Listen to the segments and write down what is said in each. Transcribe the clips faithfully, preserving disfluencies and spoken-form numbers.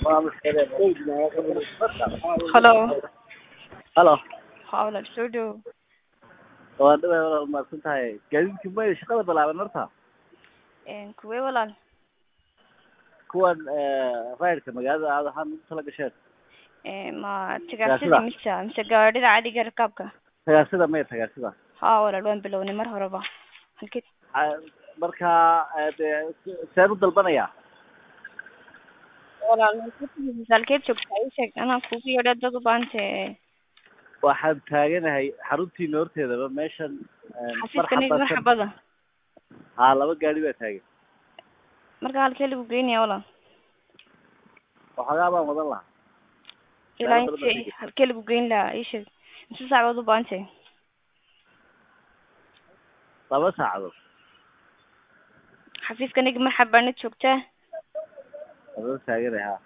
Hello. Hello. Hawla studio. Waa dhawaad ma santahay gaadiidkii ma shaqada balaaban marta Een kuwee walaal. kuwan raydka magaalada aad waxaan u tala gasheen Ee ma tagaasida mise mise gaadhida caadiga rakaabka. tagaasida ma tagaasida Haa walaal waan bilownay mar horeba. Halkii marka seen u dalbanaya walaal halkii joogtaa ii sheeg anaa kugu yeedho dad u baantay. waxaan taaganahay xaruntii horteedaba meeshan xafiiskani marxabada haa laba gaari baa taagan marka halkee lagu geynaya walaal waxoogaa baan wadan lahaa ilaa intee halkee lagu geyn lahaa ii sheeg inta saacadood u baantay laba saacadood xafiiskani marxabana joogtaa laba taaganahay haa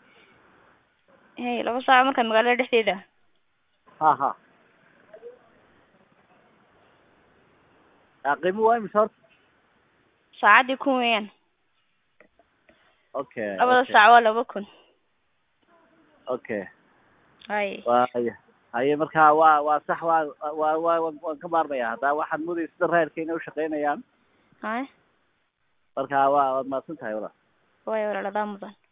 hey laba saac marka magaalada dhexdeeda ha ha qiimo waa imisa horta saacadii kun weeyaan okay labada saac waa laba kun okay hay waaya haye marka waa waa sax waa waa waa waan ka maarmaya hadda waxaan mudaya sida raadka inay u shaqeynayaan hay marka waa waad mahadsan tahay walaal way walaal adaa mudan